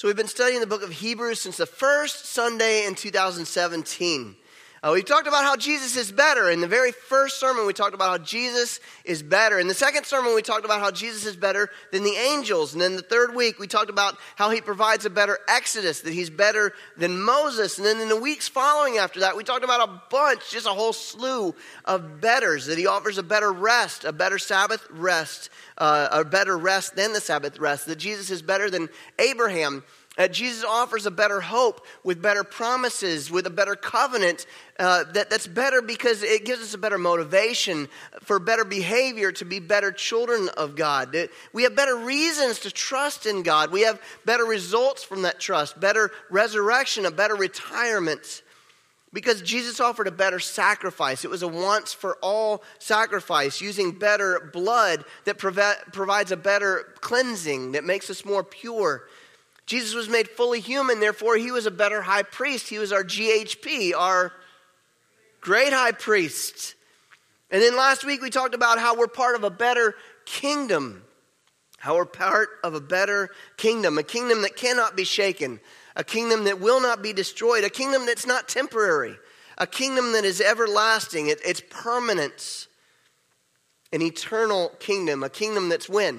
So we've been studying the book of Hebrews since the first Sunday in 2017. We've talked about how Jesus is better. In the very first sermon, we talked about how Jesus is better. In the second sermon, we talked about how Jesus is better than the angels. And then the third week, we talked about how he provides a better Exodus, that he's better than Moses. And then in the weeks following after that, we talked about a bunch, just a whole slew of betters, that he offers a better rest, a better Sabbath rest, a better rest than the Sabbath rest, that Jesus is better than Abraham. Jesus offers a better hope with better promises, with a better covenant that's better because it gives us a better motivation for better behavior, to be better children of God. We have better reasons to trust in God. We have better results from that trust, better resurrection, a better retirement. Because Jesus offered a better sacrifice. It was a once-for-all sacrifice using better blood that provides a better cleansing, that makes us more pure. Jesus was made fully human, therefore he was a better high priest. He was our GHP, our great high priest. And then last week we talked about how we're part of a better kingdom. How we're part of a better kingdom. A kingdom that cannot be shaken. A kingdom that will not be destroyed. A kingdom that's not temporary. A kingdom that is everlasting. It's permanent. An eternal kingdom. A kingdom that's when?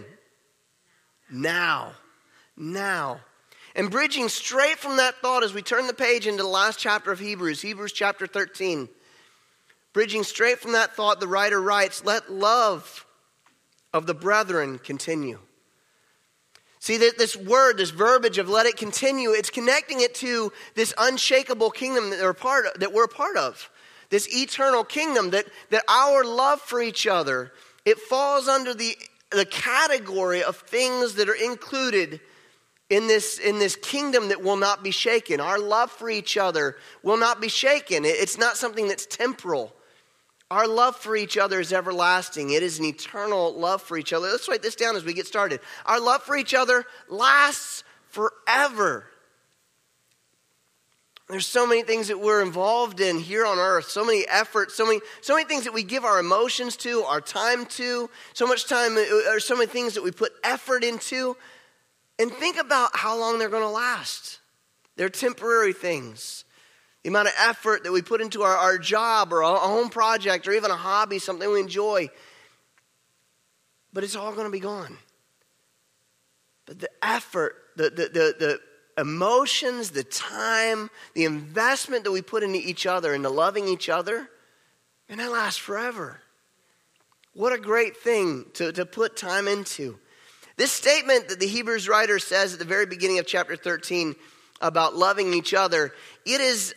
Now. And bridging straight from that thought as we turn the page into the last chapter of Hebrews, Hebrews chapter 13. Bridging straight from that thought, the writer writes, let love of the brethren continue. See, that this word, this verbiage of let it continue, it's connecting it to this unshakable kingdom that we're a part of. This eternal kingdom, that our love for each other, it falls under the category of things that are included in this kingdom that will not be shaken. Our love for each other will not be shaken. It's not something that's temporal. Our love for each other is everlasting. It is an eternal love for each other. Let's write this down as we get started. Our love for each other lasts forever. There's so many things that we're involved in here on earth, so many efforts, so many things that we give our emotions to, our time to, so much time, or so many things that we put effort into. And think about how long they're going to last. They're temporary things. The amount of effort that we put into our job or a home project or even a hobby, something we enjoy. But it's all going to be gone. But the effort, the emotions, the time, the investment that we put into each other, into loving each other, and that lasts forever. What a great thing to put time into. This statement that the Hebrews writer says at the very beginning of chapter 13 about loving each other, it's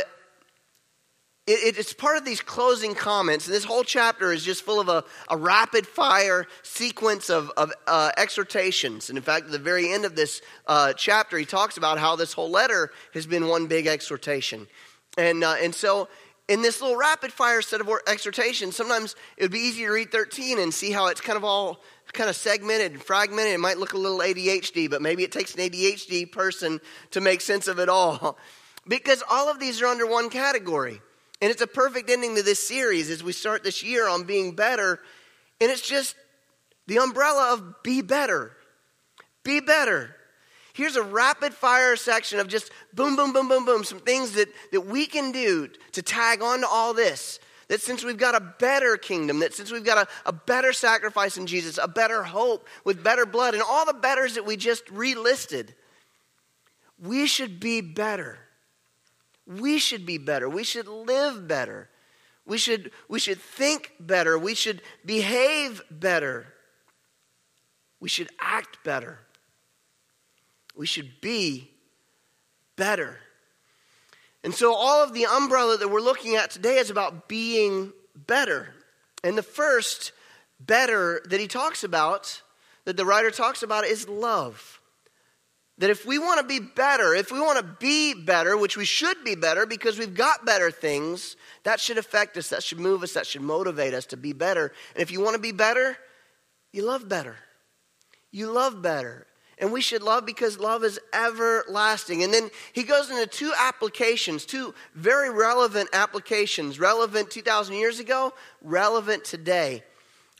part of these closing comments. And this whole chapter is just full of a rapid-fire sequence of exhortations. And in fact, at the very end of this chapter, he talks about how this whole letter has been one big exhortation. And so in this little rapid-fire set of exhortations, sometimes it would be easy to read 13 and see how it's kind of all kind of segmented and fragmented. It might look a little ADHD, but maybe it takes an ADHD person to make sense of it all. Because all of these are under one category. And it's a perfect ending to this series as we start this year on being better. And it's just the umbrella of be better. Be better. Here's a rapid fire section of just boom, boom, boom, boom, boom. Some things that we can do to tag on to all this. That since we've got a better kingdom, that since we've got a better sacrifice in Jesus, a better hope with better blood, and all the betters that we just relisted, we should be better. We should be better. We should live better. We should think better. We should behave better. We should act better. We should be better. And so all of the umbrella that we're looking at today is about being better. And the first better that he talks about, that the writer talks about, is love. That if we want to be better, if we want to be better, which we should be better because we've got better things, that should affect us, that should move us, that should motivate us to be better. And if you want to be better, you love better. You love better. And we should love because love is everlasting. And then he goes into two applications, two very relevant applications. Relevant 2,000 years ago, relevant today.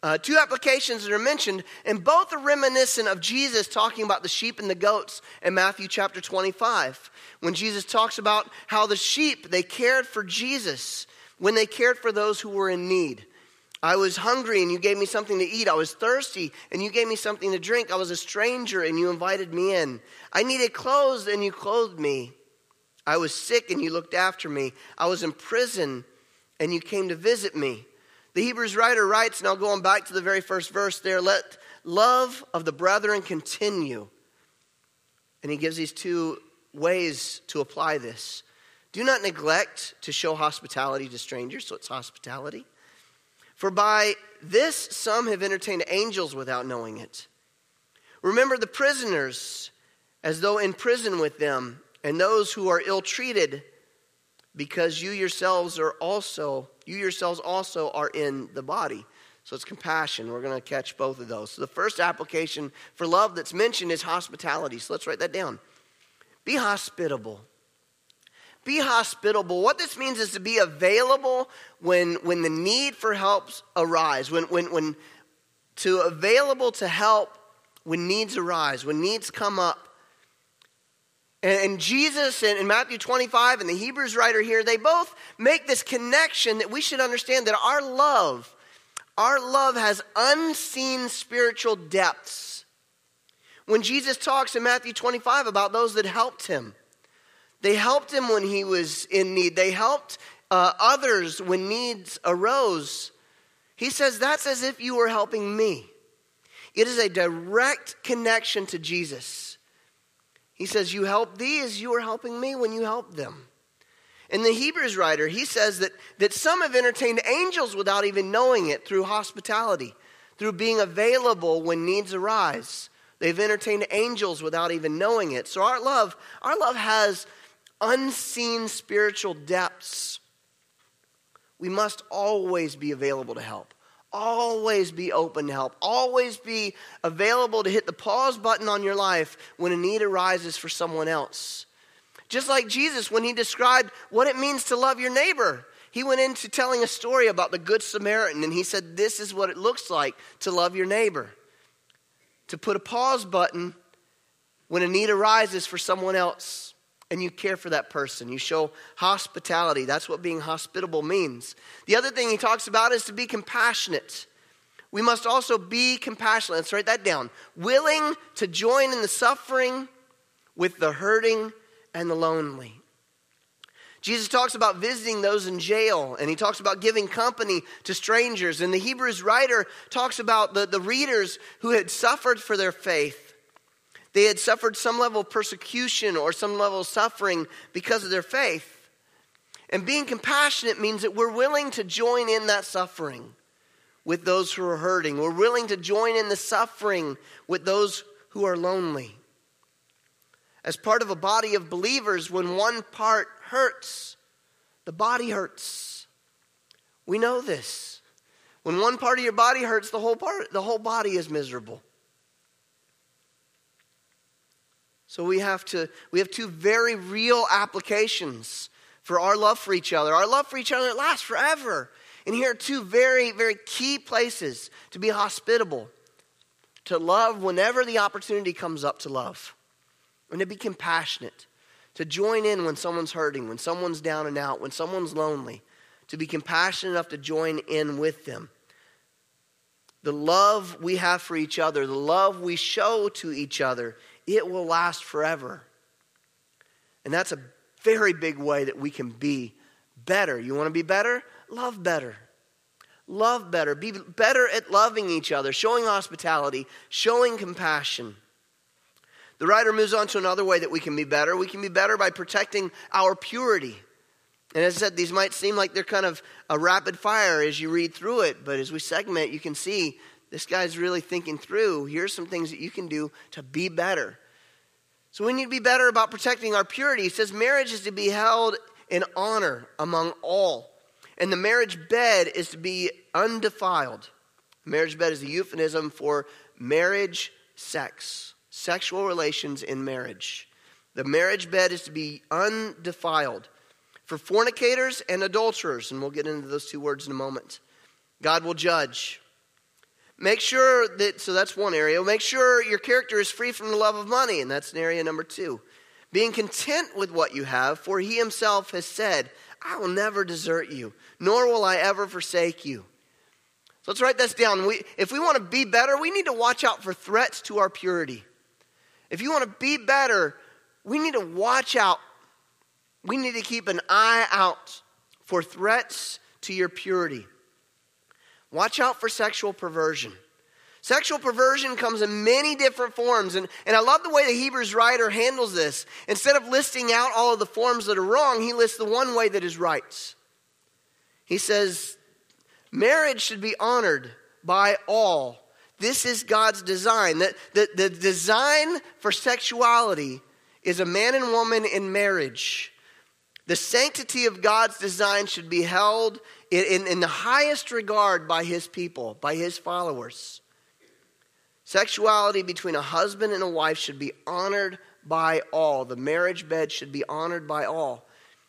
Two applications that are mentioned, and both are reminiscent of Jesus talking about the sheep and the goats in Matthew chapter 25. When Jesus talks about how the sheep, they cared for Jesus when they cared for those who were in need. I was hungry and you gave me something to eat. I was thirsty and you gave me something to drink. I was a stranger and you invited me in. I needed clothes and you clothed me. I was sick and you looked after me. I was in prison and you came to visit me. The Hebrews writer writes, now going back to the very first verse there, let love of the brethren continue. And he gives these two ways to apply this. Do not neglect to show hospitality to strangers, so it's hospitality. For by this some have entertained angels without knowing it. Remember the prisoners as though in prison with them, and those who are ill-treated, because you yourselves also are in the body. So it's compassion. We're going to catch both of those. So the first application for love that's mentioned is hospitality. So let's write that down. Be hospitable. Be hospitable. What this means is to be available when the need for help arise. Available to help when needs arise, when needs come up. And Jesus in Matthew 25 and the Hebrews writer here, they both make this connection that we should understand that our love has unseen spiritual depths. When Jesus talks in Matthew 25 about those that helped him, they helped him when he was in need. They helped others when needs arose. He says, that's as if you were helping me. It is a direct connection to Jesus. He says, you help these, you are helping me when you help them. And the Hebrews writer, he says that some have entertained angels without even knowing it through hospitality, through being available when needs arise. They've entertained angels without even knowing it. So our love has unseen spiritual depths. We must always be available to help. Always be open to help. Always be available to hit the pause button on your life when a need arises for someone else. Just like Jesus, when he described what it means to love your neighbor, he went into telling a story about the Good Samaritan, and he said, this is what it looks like to love your neighbor. To put a pause button when a need arises for someone else. And you care for that person. You show hospitality. That's what being hospitable means. The other thing he talks about is to be compassionate. We must also be compassionate. Let's write that down. Willing to join in the suffering with the hurting and the lonely. Jesus talks about visiting those in jail, and he talks about giving company to strangers. And the Hebrews writer talks about the readers who had suffered for their faith. They had suffered some level of persecution or some level of suffering because of their faith. And being compassionate means that we're willing to join in that suffering with those who are hurting. We're willing to join in the suffering with those who are lonely. As part of a body of believers, when one part hurts, the body hurts. We know this. When one part of your body hurts, the whole body is miserable. So we have two very real applications for our love for each other. Our love for each other lasts forever. And here are two very, very key places to be hospitable, to love whenever the opportunity comes up to love, and to be compassionate, to join in when someone's hurting, when someone's down and out, when someone's lonely, to be compassionate enough to join in with them. The love we have for each other, the love we show to each other, it will last forever. And that's a very big way that we can be better. You want to be better? Love better. Love better. Be better at loving each other, showing hospitality, showing compassion. The writer moves on to another way that we can be better. We can be better by protecting our purity. And as I said, these might seem like they're kind of a rapid fire as you read through it, but as we segment, you can see this guy's really thinking through, here's some things that you can do to be better. So we need to be better about protecting our purity. He says marriage is to be held in honor among all. And the marriage bed is to be undefiled. Marriage bed is a euphemism for marriage sex. Sexual relations in marriage. The marriage bed is to be undefiled. For fornicators and adulterers, and we'll get into those two words in a moment, God will judge. Make sure that, so that's one area. Make sure your character is free from the love of money, and that's in area number 2. Being content with what you have, for he himself has said, I will never desert you, nor will I ever forsake you. So let's write this down. If we want to be better, we need to watch out for threats to our purity. If you want to be better, we need to watch out. We need to keep an eye out for threats to your purity. Watch out for sexual perversion. Sexual perversion comes in many different forms. And I love the way the Hebrews writer handles this. Instead of listing out all of the forms that are wrong, he lists the one way that is right. He says, marriage should be honored by all. This is God's design. The design for sexuality is a man and woman in marriage. The sanctity of God's design should be held in the highest regard by his people, by his followers. Sexuality between a husband and a wife should be honored by all. The marriage bed should be honored by all.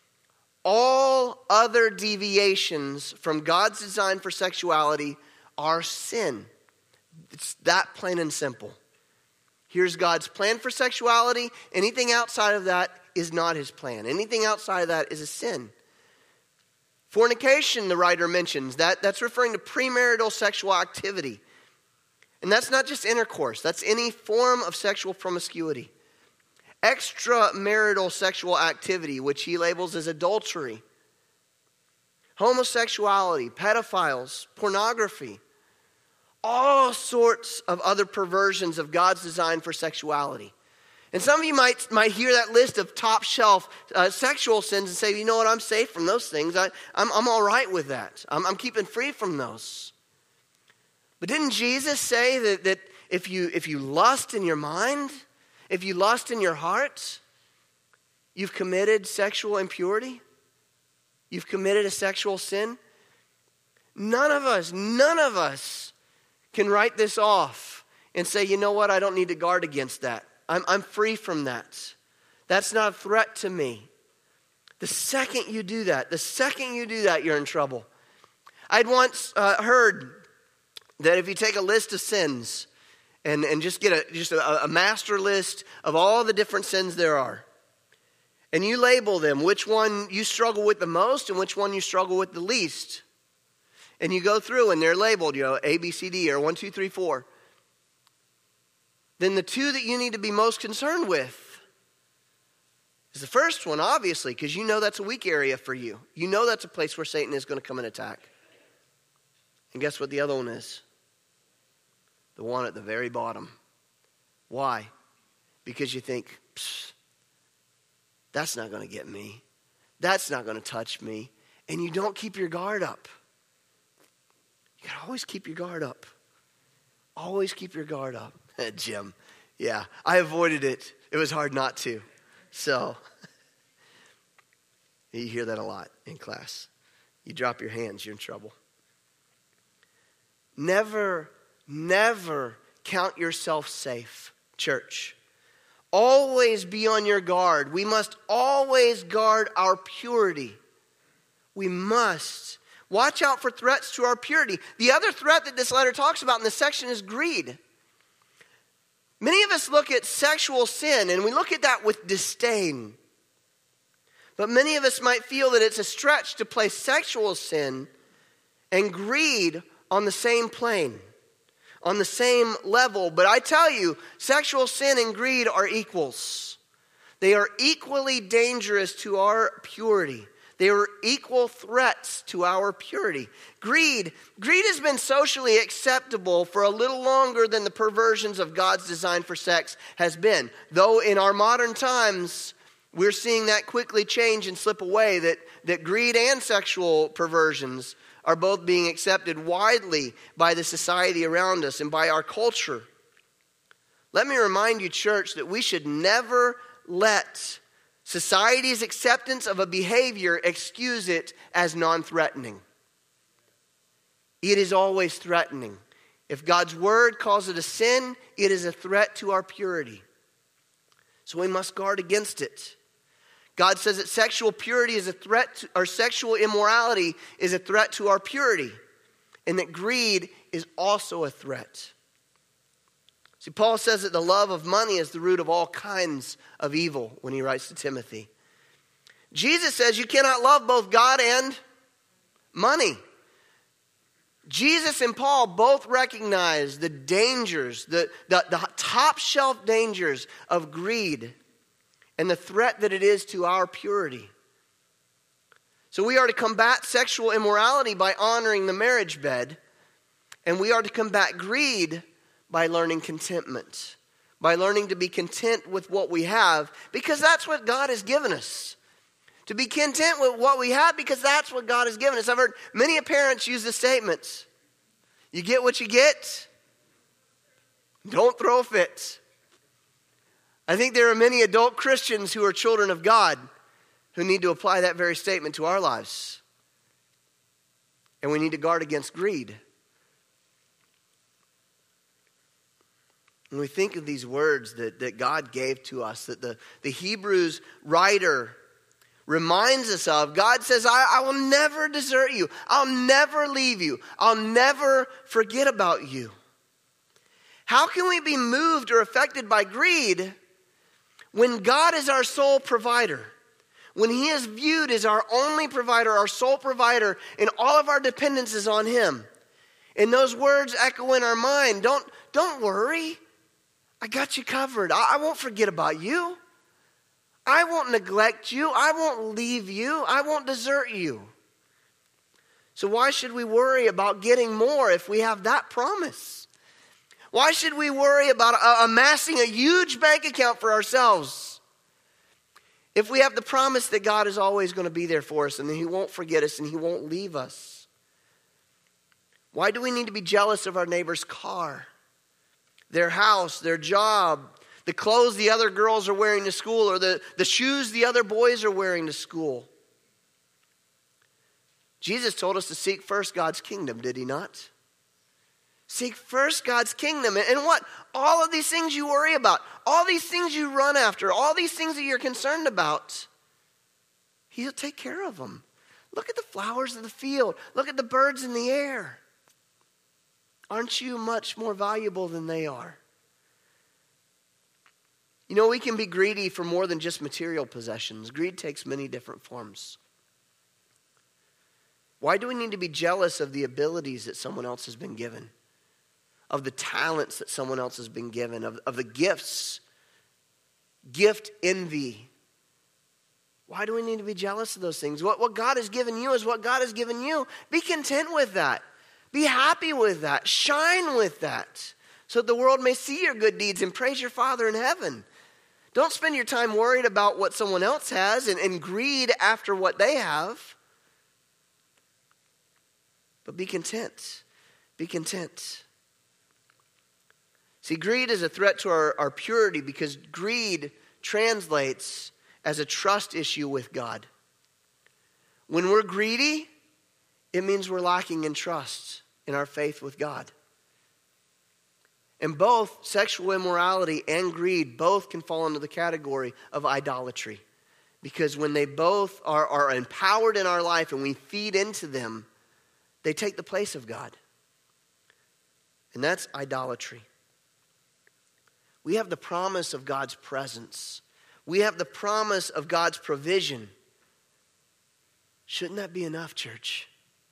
All other deviations from God's design for sexuality are sin. It's that plain and simple. Here's God's plan for sexuality. Anything outside of that is not his plan. Anything outside of that is a sin. Fornication, the writer mentions, that's referring to premarital sexual activity. And that's not just intercourse. That's any form of sexual promiscuity. Extramarital sexual activity, which he labels as adultery. Homosexuality, pedophiles, pornography. All sorts of other perversions of God's design for sexuality. And some of you might hear that list of top shelf sexual sins and say, you know what, I'm safe from those things. I'm all right with that. I'm keeping free from those. But didn't Jesus say that if you lust in your mind, if you lust in your heart, you've committed sexual impurity? You've committed a sexual sin? None of us can write this off and say, you know what, I don't need to guard against that. I'm free from that. That's not a threat to me. The second you do that, you're in trouble. I'd once heard that if you take a list of sins and just get a master list of all the different sins there are, and you label them, which one you struggle with the most and which one you struggle with the least, and you go through and they're labeled, A, B, C, D, or 1, 2, 3, 4, then the two that you need to be most concerned with is the first one, obviously, because you know that's a weak area for you. You know that's a place where Satan is going to come and attack. And guess what the other one is? The one at the very bottom. Why? Because you think, that's not going to get me. That's not going to touch me. And you don't keep your guard up. You got to always keep your guard up. Always keep your guard up. Jim, yeah, I avoided it. It was hard not to. So, you hear that a lot in class. You drop your hands, you're in trouble. Never count yourself safe, church. Always be on your guard. We must always guard our purity. We must. Watch out for threats to our purity. The other threat that this letter talks about in this section is greed. Many of us look at sexual sin and we look at that with disdain. But many of us might feel that it's a stretch to place sexual sin and greed on the same plane, on the same level. But I tell you, sexual sin and greed are equals. They are equally dangerous to our purity. They are equal threats to our purity. Greed has been socially acceptable for a little longer than the perversions of God's design for sex has been. Though in our modern times, we're seeing that quickly change and slip away, that greed and sexual perversions are both being accepted widely by the society around us and by our culture. Let me remind you, church, that we should never let society's acceptance of a behavior excuse it as non-threatening. It is always threatening. If God's word calls it a sin, it is a threat to our purity. So we must guard against it. God says that sexual purity is a threat or sexual immorality is a threat to our purity. and that greed is also a threat. See, Paul says that the love of money is the root of all kinds of evil when he writes to Timothy. Jesus says you cannot love both God and money. Jesus and Paul both recognize the dangers, the top shelf dangers of greed and the threat that it is to our purity. So we are to combat sexual immorality by honoring the marriage bed, and we are to combat greed by learning contentment, by learning to be content with what we have, because that's what God has given us. To be content with what we have because that's what God has given us. I've heard many parents use this statement. You get what you get. Don't throw a fit. I think there are many adult Christians who are children of God who need to apply that very statement to our lives. And we need to guard against greed. When we think of these words that God gave to us, that the Hebrews writer reminds us of, God says, I will never desert you. I'll never leave you. I'll never forget about you. How can we be moved or affected by greed when God is our sole provider? When he is viewed as our only provider, our sole provider, and all of our dependence is on him. And those words echo in our mind. Don't worry. I got you covered. I won't forget about you. I won't neglect you. I won't leave you. I won't desert you. So why should we worry about getting more if we have that promise? Why should we worry about amassing a huge bank account for ourselves if we have the promise that God is always going to be there for us and that he won't forget us and he won't leave us? Why do we need to be jealous of our neighbor's car, their house, their job, the clothes the other girls are wearing to school, or the shoes the other boys are wearing to school? Jesus told us to seek first God's kingdom, did he not? Seek first God's kingdom. And what? All of these things you worry about, all these things you run after, all these things that you're concerned about, he'll take care of them. Look at the flowers of the field. Look at the birds in the air. Aren't you much more valuable than they are? You know, we can be greedy for more than just material possessions. Greed takes many different forms. Why do we need to be jealous of the abilities that someone else has been given? Of the talents that someone else has been given? Of the gifts? Gift envy. Why do we need to be jealous of those things? What God has given you is what God has given you. Be content with that. Be happy with that. Shine with that. So that the world may see your good deeds and praise your Father in heaven. Don't spend your time worried about what someone else has and greed after what they have. But be content. Be content. See, greed is a threat to our purity because greed translates as a trust issue with God. When we're greedy, it means we're lacking in trust in our faith with God. And both sexual immorality and greed both can fall into the category of idolatry. Because when they both are empowered in our life and we feed into them, they take the place of God. And that's idolatry. We have the promise of God's presence. We have the promise of God's provision. Shouldn't that be enough, church?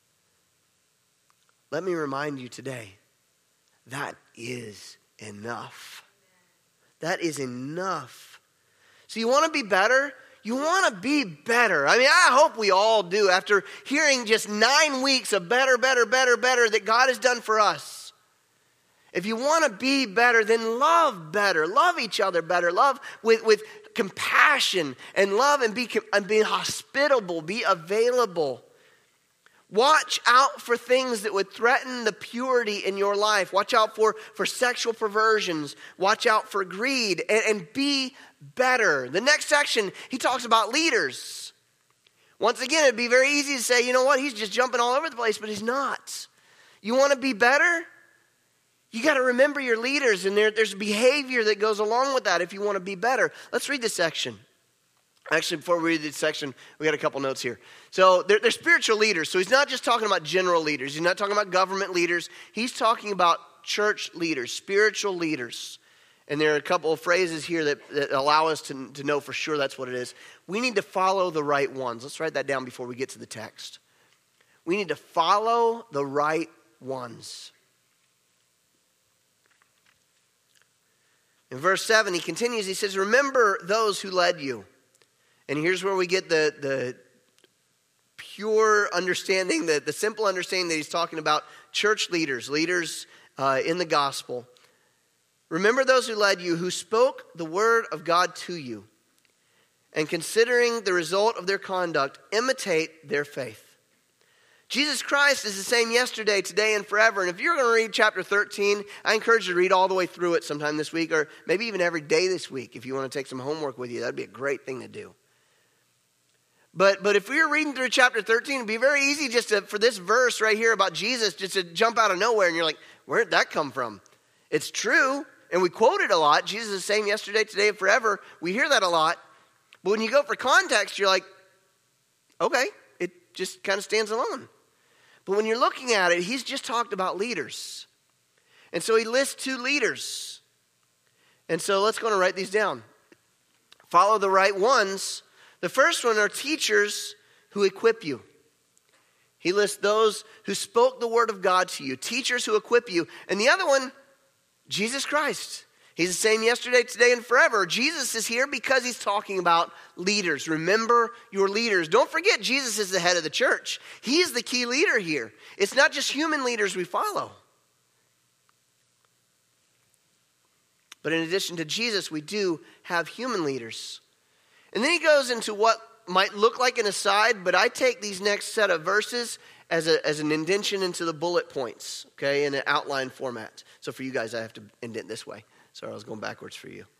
Let me remind you today, that is enough. That is enough. So you want to be better? You want to be better. I mean, I hope we all do after hearing just 9 weeks of better that God has done for us. If you want to be better, then love better. Love each other better. Love with compassion and love and be hospitable. Be available. Watch out for things that would threaten the purity in your life. Watch out for sexual perversions. Watch out for greed and be better. The next section, he talks about leaders. Once again, it'd be very easy to say, you know what, he's just jumping all over the place, but he's not. You want to be better? You got to remember your leaders, and there's behavior that goes along with that if you want to be better. Let's read this section. Actually, before we read this section, we got a couple notes here. So they're spiritual leaders. So he's not just talking about general leaders. He's not talking about government leaders. He's talking about church leaders, spiritual leaders. And there are a couple of phrases here that allow us to know for sure that's what it is. We need to follow the right ones. Let's write that down before we get to the text. We need to follow the right ones. In verse 7, he continues, he says, remember those who led you. And here's where we get the pure understanding, the simple understanding that he's talking about church leaders in the gospel. Remember those who led you, who spoke the word of God to you. And considering the result of their conduct, imitate their faith. Jesus Christ is the same yesterday, today, and forever. And if you're going to read chapter 13, I encourage you to read all the way through it sometime this week, or maybe even every day this week if you want to take some homework with you. That'd be a great thing to do. But if we were reading through chapter 13, it'd be very easy for this verse right here about Jesus just to jump out of nowhere. And you're like, where did that come from? It's true. And we quote it a lot. Jesus is the same yesterday, today, and forever. We hear that a lot. But when you go for context, you're like, okay, it just kind of stands alone. But when you're looking at it, he's just talked about leaders. And so he lists two leaders. And so let's go and write these down. Follow the right ones. The first one are teachers who equip you. He lists those who spoke the word of God to you, teachers who equip you. And the other one, Jesus Christ. He's the same yesterday, today, and forever. Jesus is here because he's talking about leaders. Remember your leaders. Don't forget, Jesus is the head of the church. He's the key leader here. It's not just human leaders we follow. But in addition to Jesus, we do have human leaders. And then he goes into what might look like an aside, but I take these next set of verses as an indentation into the bullet points, okay, in an outline format. So for you guys, I have to indent this way. Sorry, I was going backwards for you.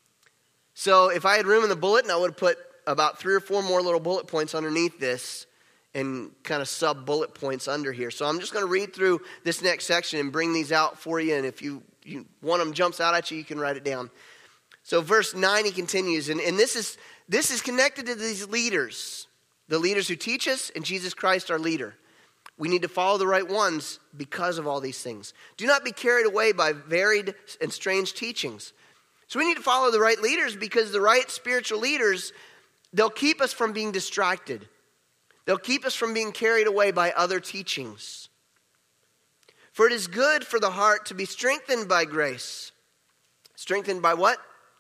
So if I had room in the bulletin, I would have put about 3 or 4 more little bullet points underneath this and kind of sub-bullet points under here. So I'm just going to read through this next section and bring these out for you. And if you one of them jumps out at you, you can write it down. So verse 9, he continues, and this is connected to these leaders, the leaders who teach us, and Jesus Christ, our leader. We need to follow the right ones because of all these things. Do not be carried away by varied and strange teachings. So we need to follow the right leaders because the right spiritual leaders, they'll keep us from being distracted. They'll keep us from being carried away by other teachings. For it is good for the heart to be strengthened by grace. Strengthened by what?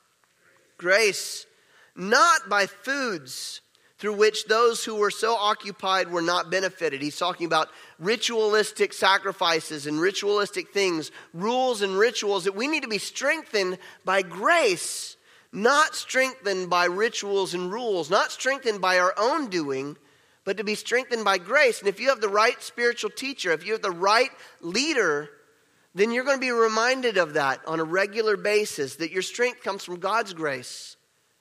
Grace. Not by foods through which those who were so occupied were not benefited. He's talking about ritualistic sacrifices and ritualistic things, rules and rituals, that we need to be strengthened by grace, not strengthened by rituals and rules, not strengthened by our own doing, but to be strengthened by grace. And if you have the right spiritual teacher, if you have the right leader, then you're going to be reminded of that on a regular basis, that your strength comes from God's grace,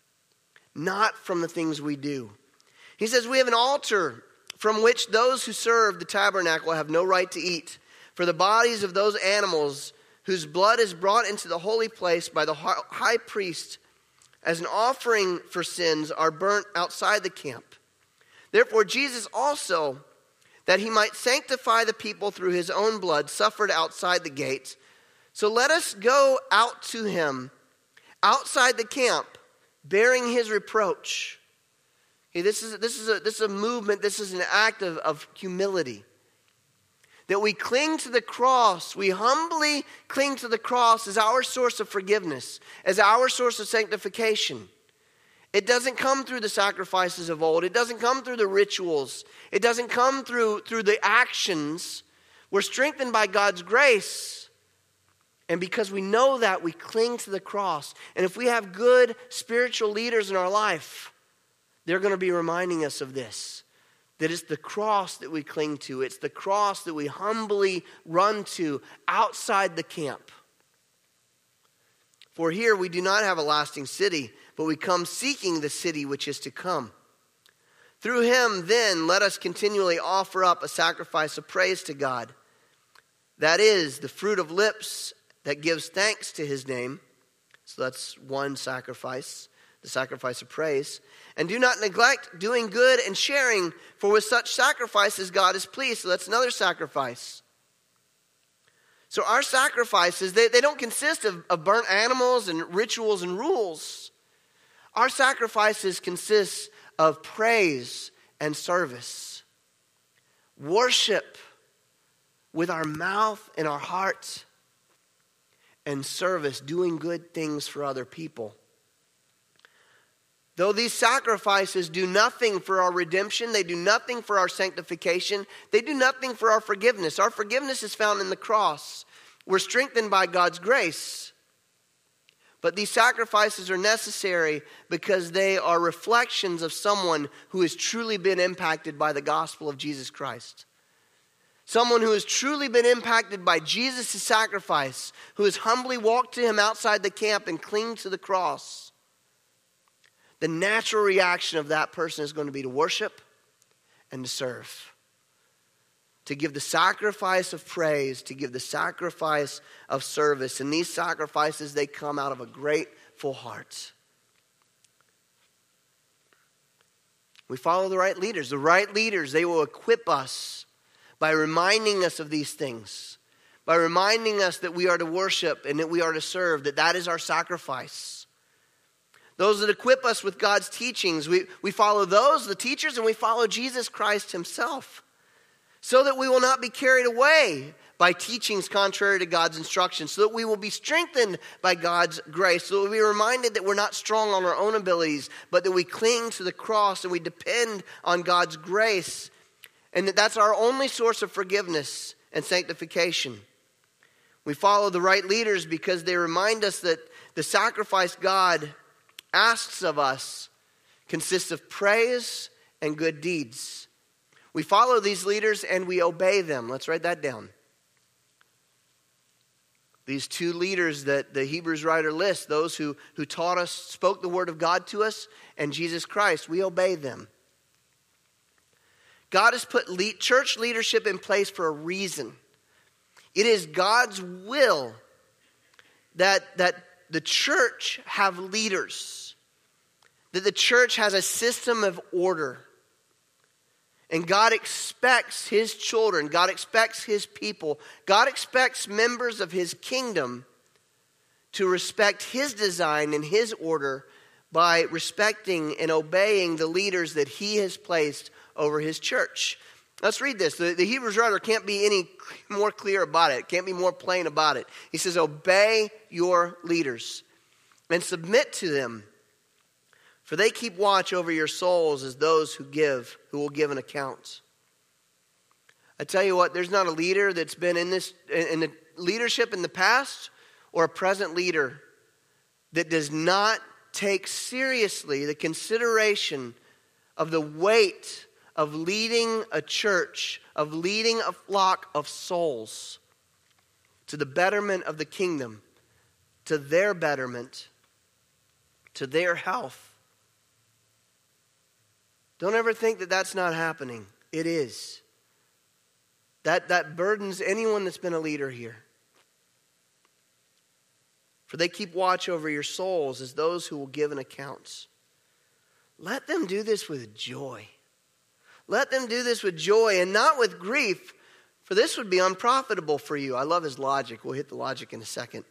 not from the things we do. He says, we have an altar from which those who serve the tabernacle have no right to eat. For the bodies of those animals whose blood is brought into the holy place by the high priest as an offering for sins are burnt outside the camp. Therefore Jesus also, that he might sanctify the people through his own blood, suffered outside the gate. So let us go out to him outside the camp, bearing his reproach. Okay, this is a movement, this is an act of humility. That we cling to the cross, we humbly cling to the cross as our source of forgiveness, as our source of sanctification. It doesn't come through the sacrifices of old. It doesn't come through the rituals. It doesn't come through the actions. We're strengthened by God's grace. And because we know that, we cling to the cross. And if we have good spiritual leaders in our life, they're going to be reminding us of this. That it's the cross that we cling to. It's the cross that we humbly run to outside the camp. For here we do not have a lasting city, but we come seeking the city which is to come. Through him, then, let us continually offer up a sacrifice of praise to God. That is, the fruit of lips that gives thanks to his name. So that's one sacrifice. the sacrifice of praise. And do not neglect doing good and sharing, for with such sacrifices God is pleased. So that's another sacrifice. So our sacrifices, they don't consist of burnt animals and rituals and rules. Our sacrifices consist of praise and service. Worship with our mouth and our heart, and service, doing good things for other people. Though these sacrifices do nothing for our redemption, they do nothing for our sanctification, they do nothing for our forgiveness. Our forgiveness is found in the cross. We're strengthened by God's grace. But these sacrifices are necessary because they are reflections of someone who has truly been impacted by the gospel of Jesus Christ. Someone who has truly been impacted by Jesus' sacrifice, who has humbly walked to him outside the camp and clinged to the cross. The natural reaction of that person is going to be to worship and to serve. To give the sacrifice of praise, to give the sacrifice of service. And these sacrifices, they come out of a grateful heart. We follow the right leaders. The right leaders, they will equip us by reminding us of these things. By reminding us that we are to worship and that we are to serve, that is our sacrifice. Those that equip us with God's teachings, we follow those, the teachers, and we follow Jesus Christ himself. So that we will not be carried away by teachings contrary to God's instructions. So that we will be strengthened by God's grace. So that we'll be reminded that we're not strong on our own abilities, but that we cling to the cross and we depend on God's grace. And that's our only source of forgiveness and sanctification. We follow the right leaders because they remind us that the sacrifice God asks of us consists of praise and good deeds. We follow these leaders and we obey them. Let's write that down. These two leaders that the Hebrews writer lists, those who taught us, spoke the word of God to us, and Jesus Christ, we obey them. God has put church leadership in place for a reason. It is God's will that the church have leaders, that the church has a system of order. And God expects his children, God expects his people, God expects members of his kingdom to respect his design and his order by respecting and obeying the leaders that he has placed over his church. Let's read this. The Hebrews writer can't be any more clear about it, can't be more plain about it. He says, obey your leaders and submit to them. For they keep watch over your souls as those who will give an account. I tell you what, there's not a leader that's been in the leadership in the past or a present leader that does not take seriously the consideration of the weight of leading a church, of leading a flock of souls to the betterment of the kingdom, to their betterment, to their health. Don't ever think that that's not happening. It is. That burdens anyone that's been a leader here. For they keep watch over your souls as those who will give an account. Let them do this with joy. Let them do this with joy and not with grief, for this would be unprofitable for you. I love his logic. We'll hit the logic in a second.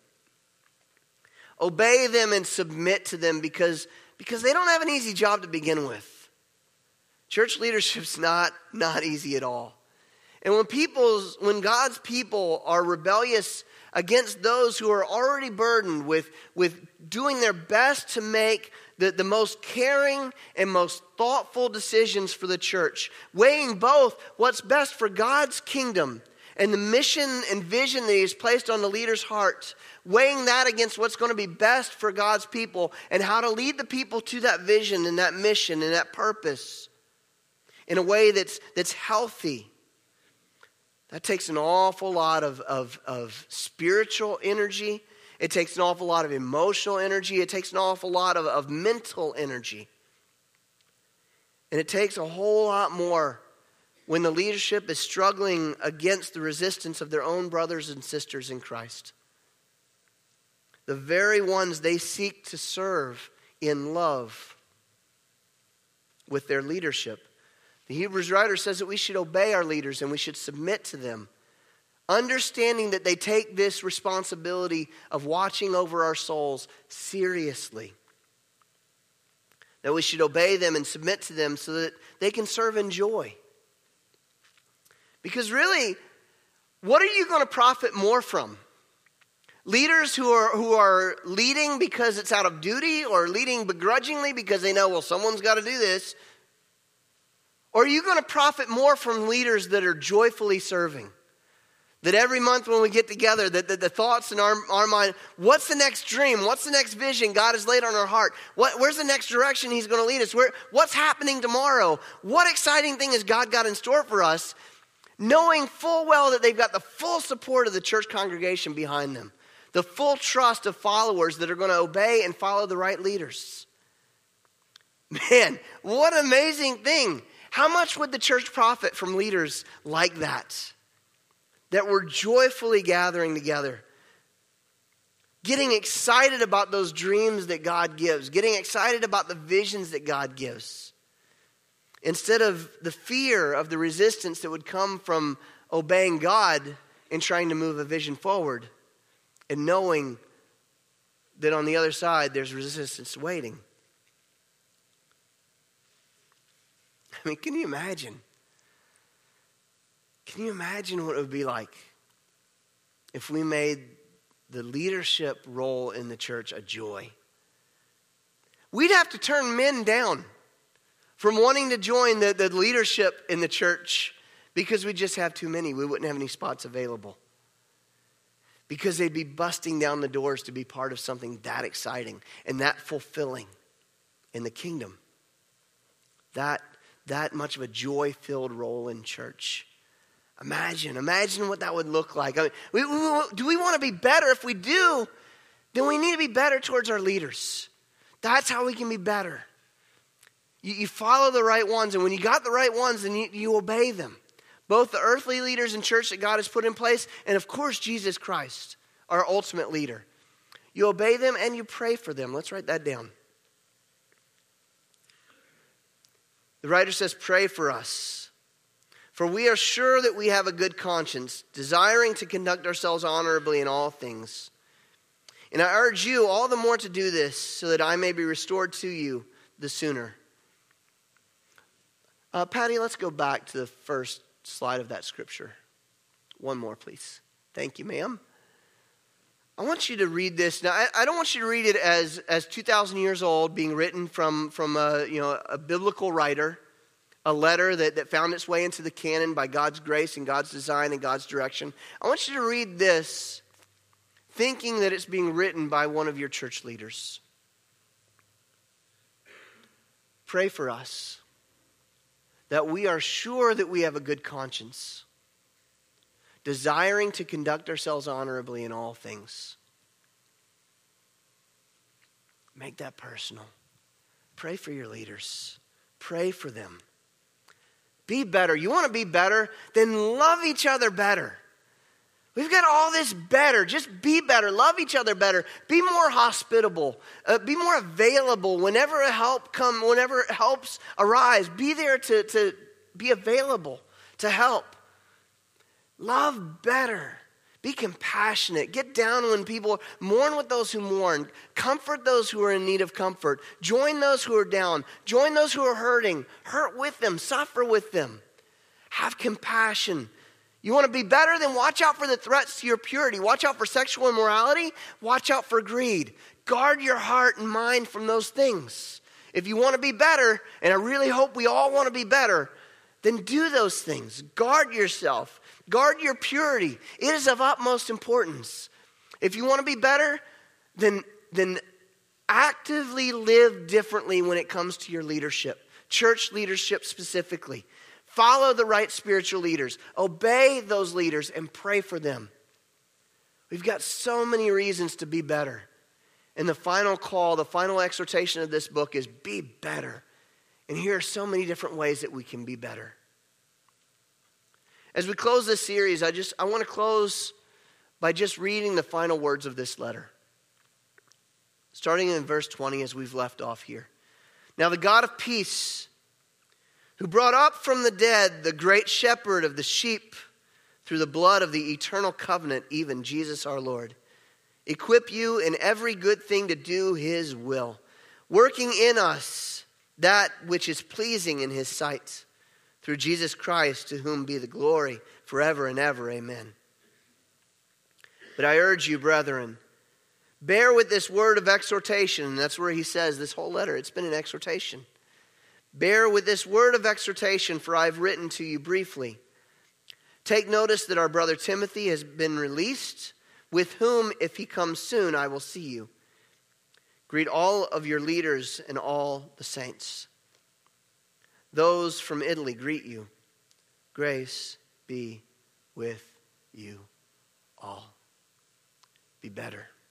Obey them and submit to them because they don't have an easy job to begin with. Church leadership's not easy at all. And when God's people are rebellious against those who are already burdened with doing their best to make the most caring and most thoughtful decisions for the church, weighing both what's best for God's kingdom and the mission and vision that he's placed on the leader's heart, weighing that against what's going to be best for God's people and how to lead the people to that vision and that mission and that purpose in a way that's healthy. That takes an awful lot of spiritual energy. It takes an awful lot of emotional energy. It takes an awful lot of mental energy. And it takes a whole lot more when the leadership is struggling against the resistance of their own brothers and sisters in Christ. The very ones they seek to serve in love with their leadership. The Hebrews writer says that we should obey our leaders and we should submit to them, understanding that they take this responsibility of watching over our souls seriously. That we should obey them and submit to them so that they can serve in joy. Because really, what are you going to profit more from? Leaders who are leading because it's out of duty, or leading begrudgingly because they know, well, someone's got to do this? Or are you going to profit more from leaders that are joyfully serving? That every month when we get together, that the thoughts in our mind, what's the next dream? What's the next vision God has laid on our heart? Where's the next direction He's going to lead us? What's happening tomorrow? What exciting thing has God got in store for us? Knowing full well that they've got the full support of the church congregation behind them. The full trust of followers that are going to obey and follow the right leaders. Man, what an amazing thing. How much would the church profit from leaders like that? That we're joyfully gathering together. Getting excited about those dreams that God gives. Getting excited about the visions that God gives. Instead of the fear of the resistance that would come from obeying God and trying to move a vision forward. And knowing that on the other side there's resistance waiting. I mean, can you imagine? Can you imagine what it would be like if we made the leadership role in the church a joy? We'd have to turn men down from wanting to join the leadership in the church because we just have too many. We wouldn't have any spots available. Because they'd be busting down the doors to be part of something that exciting and that fulfilling in the kingdom. That much of a joy-filled role in church. Imagine what that would look like. I mean, do we want to be better? If we do, then we need to be better towards our leaders. That's how we can be better. You follow the right ones, and when you got the right ones, then you obey them. Both the earthly leaders in church that God has put in place, and of course Jesus Christ, our ultimate leader. You obey them and you pray for them. Let's write that down. The writer says, pray for us. For we are sure that we have a good conscience, desiring to conduct ourselves honorably in all things. And I urge you all the more to do this, so that I may be restored to you the sooner. Patty, let's go back to the first slide of that scripture. One more, please. Thank you, ma'am. I want you to read this. Now, I don't want you to read it as 2,000 years old, being written from a biblical writer, a letter that found its way into the canon by God's grace and God's design and God's direction. I want you to read this thinking that it's being written by one of your church leaders. Pray for us that we are sure that we have a good conscience, desiring to conduct ourselves honorably in all things. Make that personal. Pray for your leaders. Pray for them. Be better. You want to be better? Then love each other better. We've got all this better. Just be better. Love each other better. Be more hospitable. Be more available whenever whenever helps arise. Be there to be available to help. Love better. Be compassionate. Get down when people mourn with those who mourn. Comfort those who are in need of comfort. Join those who are down. Join those who are hurting. Hurt with them. Suffer with them. Have compassion. You want to be better? Then watch out for the threats to your purity. Watch out for sexual immorality. Watch out for greed. Guard your heart and mind from those things. If you want to be better, and I really hope we all want to be better, then do those things. Guard yourself. Guard your purity. It is of utmost importance. If you want to be better, then actively live differently when it comes to your leadership. Church leadership specifically. Follow the right spiritual leaders. Obey those leaders and pray for them. We've got so many reasons to be better. And the final call, the final exhortation of this book is be better. And here are so many different ways that we can be better. As we close this series, I want to close by just reading the final words of this letter. starting in verse 20 as we've left off here. Now the God of peace, who brought up from the dead the great shepherd of the sheep through the blood of the eternal covenant, even Jesus our Lord, equip you in every good thing to do his will, working in us that which is pleasing in his sight, through Jesus Christ, to whom be the glory forever and ever. Amen. But I urge you, brethren, bear with this word of exhortation. That's where he says this whole letter, it's been an exhortation. Bear with this word of exhortation, for I have written to you briefly. Take notice that our brother Timothy has been released, with whom, if he comes soon, I will see you. Greet all of your leaders and all the saints. Those from Italy greet you. Grace be with you all. Be better.